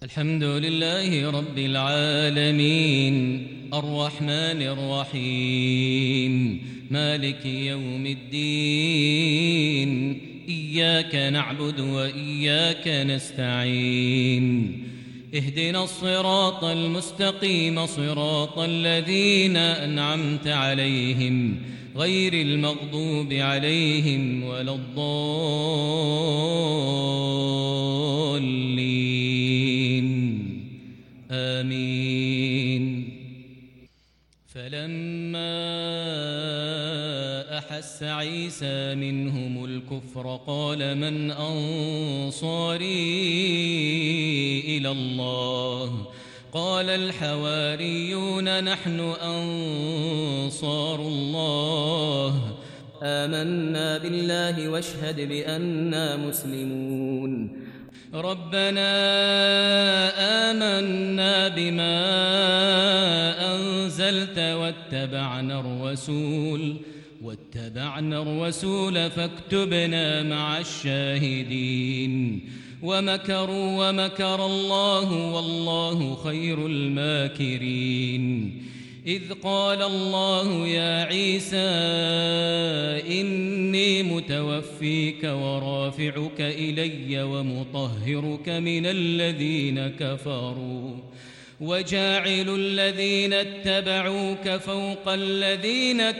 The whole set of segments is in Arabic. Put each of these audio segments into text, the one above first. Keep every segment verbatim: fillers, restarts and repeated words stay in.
الحمد لله رب العالمين الرحمن الرحيم مالك يوم الدين إياك نعبد وإياك نستعين اهدنا الصراط المستقيم صراط الذين أنعمت عليهم غير المغضوب عليهم ولا الضالين آمين. فلما أحس عيسى منهم الكفر قال من أنصاري إلى الله قال الحواريون نحن أنصار الله آمنا بالله واشهد بأننا مسلمون. ربنا آمنا بما أنزلت واتبعنا الرسول واتبعنا الرسول فاكتبنا مع الشاهدين. ومكروا ومكر الله والله خير الماكرين. إذ قال الله يا عيسى إني متوفيك ورافعك إلي ومطهرك من الذين كفروا وجاعل الذين اتبعوك فوق الذين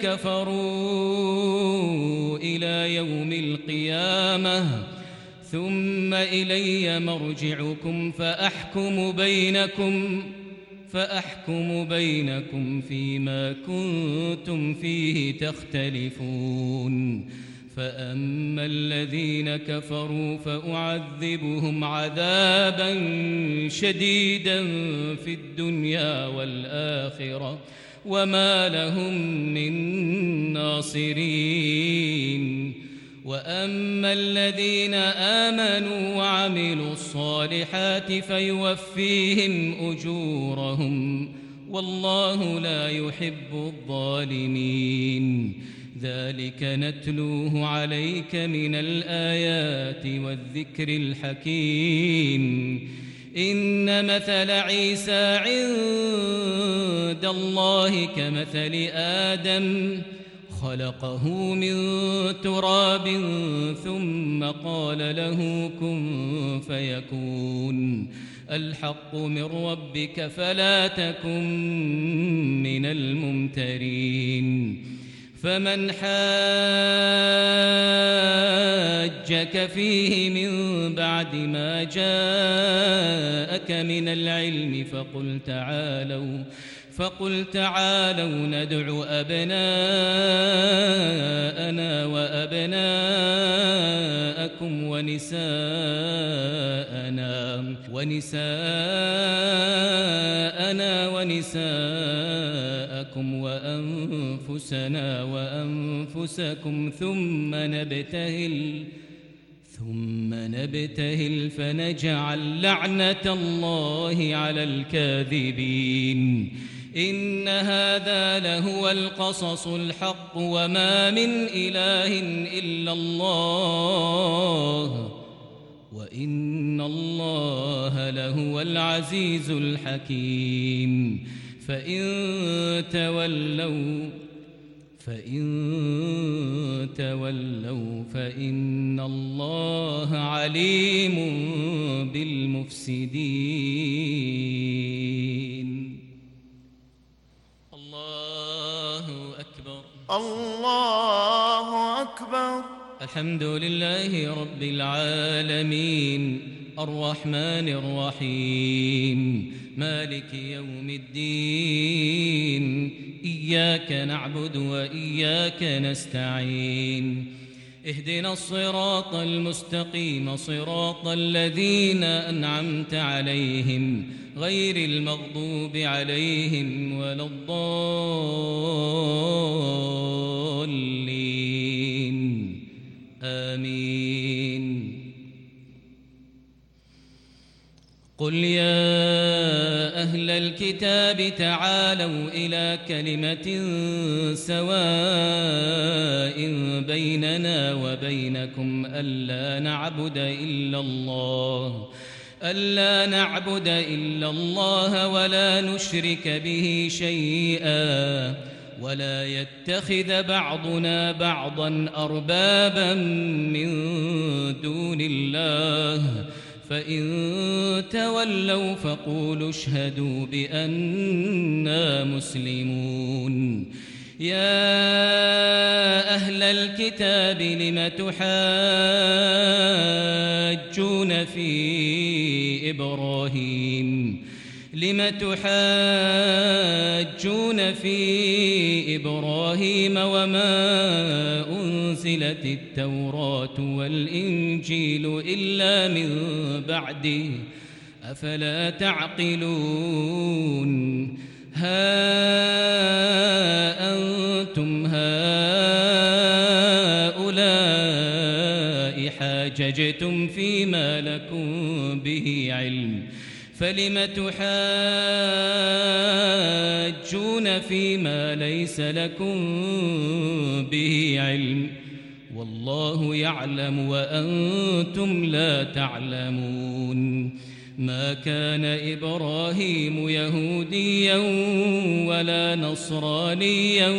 كفروا إلى يوم القيامة ثم إلي مرجعكم فأحكم بينكم فأحكم بينكم فيما كنتم فيه تختلفون. فأما الذين كفروا فأعذبهم عذابا شديدا في الدنيا والآخرة وما لهم من ناصرين. وأما الذين آمنوا وعملوا الصالحات فيوفيهم أجورهم والله لا يحب الظالمين. ذلك نتلوه عليك من الآيات والذكر الحكيم. إن مثل عيسى عند الله كمثل آدم خلقه من تراب ثم قال له كن فيكون. الحق من ربك فلا تكن من الممترين. فمن حاجك فيه من بعد ما جاءك من العلم فقل تعالوا فقل تعالوا ندع أبناءنا وأبناءكم ونساءنا ونساءنا ونساءكم وأنفسنا وأنفسكم ثم نبتهل ثم نبتهل فنجعل لعنة الله على الكاذبين. إن هذا لهو القصص الحق وما من إله إلا الله وإن الله لهو العزيز الحكيم. فإن تولوا فإن تولوا فإن الله عليم بالمفسدين. الله أكبر الله أكبر. الحمد لله رب العالمين الرحمن الرحيم مالك يوم الدين إياك نعبد وإياك نستعين. اهدنا الصراط المستقيم صراط الذين أنعمت عليهم غير المغضوب عليهم ولا الضالين آمين. قل يا أهل الكتاب تعالوا إلى كلمة سواء بيننا وبينكم ألا نعبد إلا الله ألا نعبد إلا الله ولا نشرك به شيئا ولا يتخذ بعضنا بعضا أربابا من دون الله فإن تولوا فقولوا اشهدوا بأننا مسلمون يا أهل الكتاب لم تحاجون في إبراهيم لم تحاجون في إبراهيم وما أنزلت التوراة والإنجيل إلا من بعده أفلا تعقلون ها أنتم هؤلاء حاججتم فيما لكم به علم فلم تحاجون فيما ليس لكم به علم والله يعلم وأنتم لا تعلمون ما كان إبراهيم يهوديا ولا نصرانيا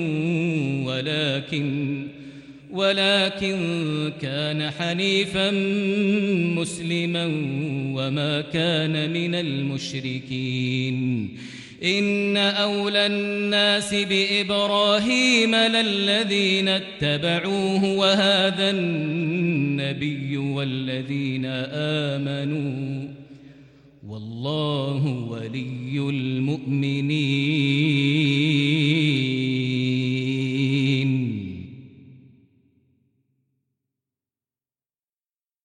ولكن ولكن كان حنيفا مسلما وما كان من المشركين إن أولى الناس بإبراهيم للذين اتبعوه وهذا النبي والذين آمنوا والله ولي المؤمنين